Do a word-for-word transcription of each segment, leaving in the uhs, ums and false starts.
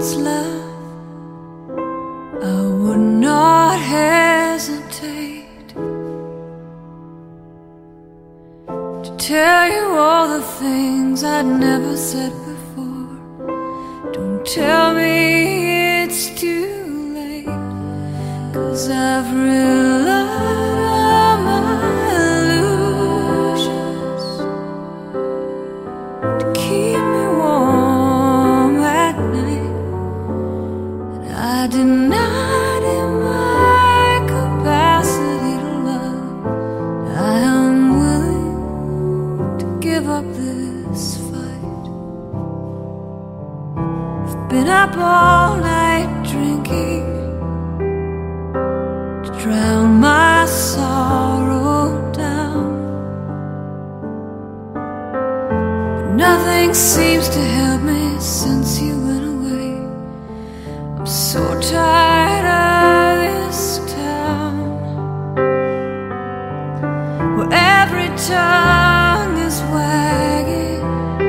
chance, love, I would not hesitate to tell you all the things I'd never said before. Don't tell me it's too late, 'cause I've realized all my illusions to keep me warm at night, and I denied in my capacity to love. I am willing to give up this fight. I've been up all night drinking to drown my sorrow down, but nothing seems to help me since you went away. I'm so tired of this town, where every tongue is wagging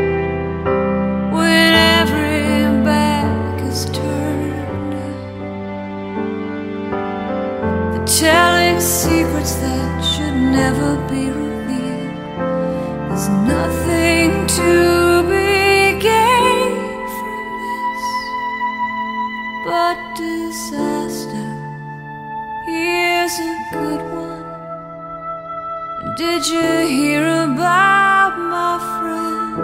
when every back is turned. They're telling secrets that should never be revealed. There's nothing to be gained from this but disaster. Here's a good one. Did you hear about my friend?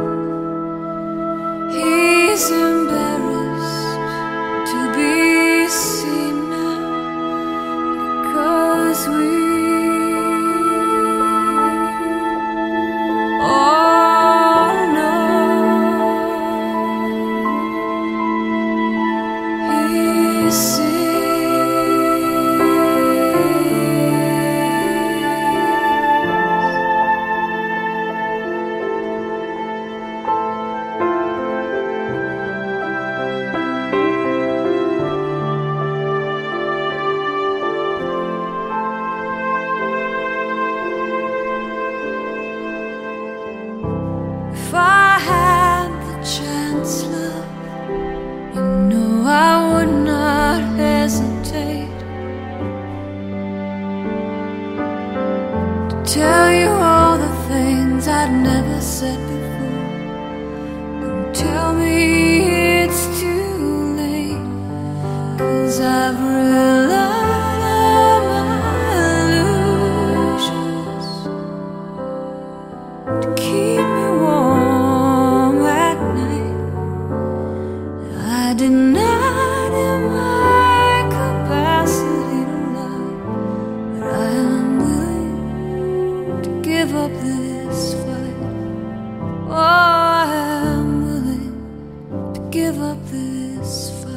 He's embarrassed to be seen now, because we all know he's sick. If I had the chance, love, you know I would not hesitate to tell you all the things I'd never said before. Don't tell me it's too late, 'cause I've realized all my illusions to keep me warm at night. I denied in my capacity to love, but I am willing to give up this fight. Oh, I am willing to give up this fight.